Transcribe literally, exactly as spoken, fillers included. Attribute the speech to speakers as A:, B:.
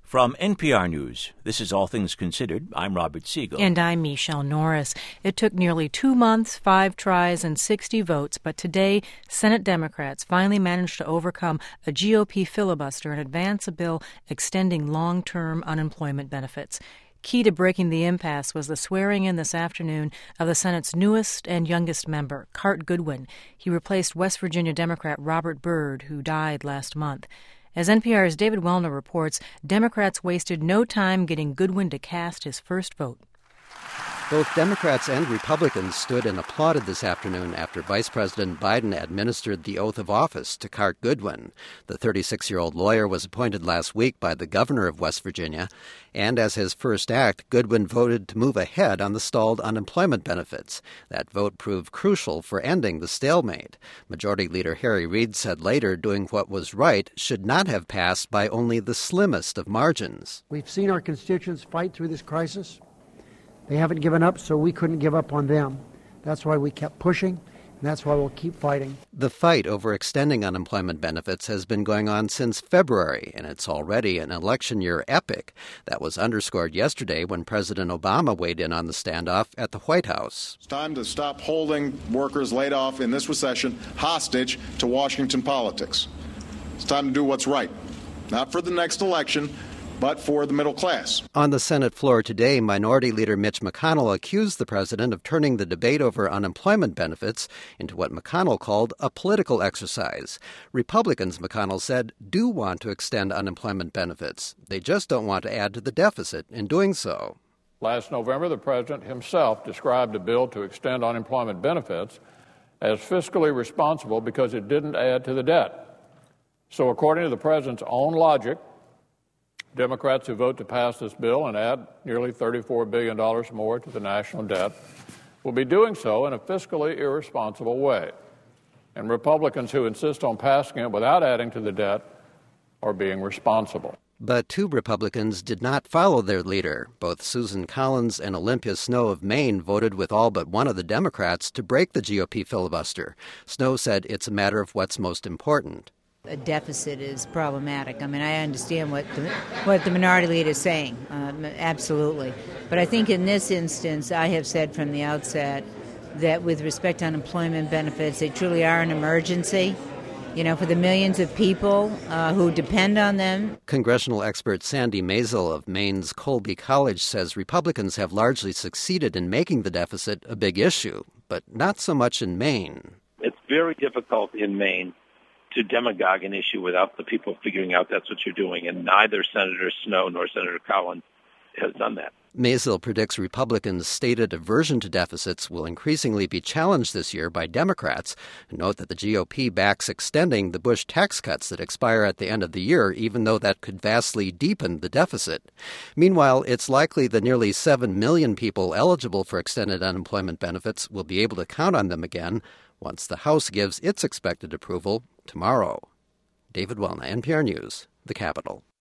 A: From N P R News, this is All Things Considered. I'm Robert Siegel.
B: And I'm Michelle Norris. It took nearly two months, five tries, and sixty votes, but today Senate Democrats finally managed to overcome a G O P filibuster and advance a bill extending long-term unemployment benefits. Key to breaking the impasse was the swearing-in this afternoon of the Senate's newest and youngest member, Cart Goodwin. He replaced West Virginia Democrat Robert Byrd, who died last month. As N P R's David Welner reports, Democrats wasted no time getting Goodwin to cast his first vote.
C: Both Democrats and Republicans stood and applauded this afternoon after Vice President Biden administered the oath of office to Cart Goodwin. The thirty-six-year-old lawyer was appointed last week by the governor of West Virginia, and as his first act, Goodwin voted to move ahead on the stalled unemployment benefits. That vote proved crucial for ending the stalemate. Majority Leader Harry Reid said later doing what was right should not have passed by only the slimmest of margins.
D: We've seen our constituents fight through this crisis. They haven't given up, so we couldn't give up on them. That's why we kept pushing, and that's why we'll keep fighting.
C: The fight over extending unemployment benefits has been going on since February, and it's already an election year epic. That was underscored yesterday when President Obama weighed in on the standoff at the White House.
E: It's time to stop holding workers laid off in this recession hostage to Washington politics. It's time to do what's right, not for the next election, but for the middle class.
C: On the Senate floor today, Minority Leader Mitch McConnell accused the president of turning the debate over unemployment benefits into what McConnell called a political exercise. Republicans, McConnell said, do want to extend unemployment benefits. They just don't want to add to the deficit in doing so.
F: Last November, the president himself described a bill to extend unemployment benefits as fiscally responsible because it didn't add to the debt. So according to the president's own logic, Democrats who vote to pass this bill and add nearly thirty-four billion dollars more to the national debt will be doing so in a fiscally irresponsible way. And Republicans who insist on passing it without adding to the debt are being responsible.
C: But two Republicans did not follow their leader. Both Susan Collins and Olympia Snowe of Maine voted with all but one of the Democrats to break the G O P filibuster. Snowe said it's a matter of what's most important.
G: A deficit is problematic. I mean, I understand what the, what the minority leader is saying, um, absolutely. But I think in this instance, I have said from the outset that with respect to unemployment benefits, they truly are an emergency, you know, for the millions of people uh, who depend on them.
C: Congressional expert Sandy Maisel of Maine's Colby College says Republicans have largely succeeded in making the deficit a big issue, but not so much in Maine.
H: It's very difficult in Maine to demagogue an issue without the people figuring out that's what you're doing, and neither Senator Snowe nor Senator Collins has done that.
C: Maisel predicts Republicans' stated aversion to deficits will increasingly be challenged this year by Democrats, who note that the G O P backs extending the Bush tax cuts that expire at the end of the year, even though that could vastly deepen the deficit. Meanwhile, it's likely the nearly seven million people eligible for extended unemployment benefits will be able to count on them again once the House gives its expected approval tomorrow. David Welner, N P R News, the Capitol.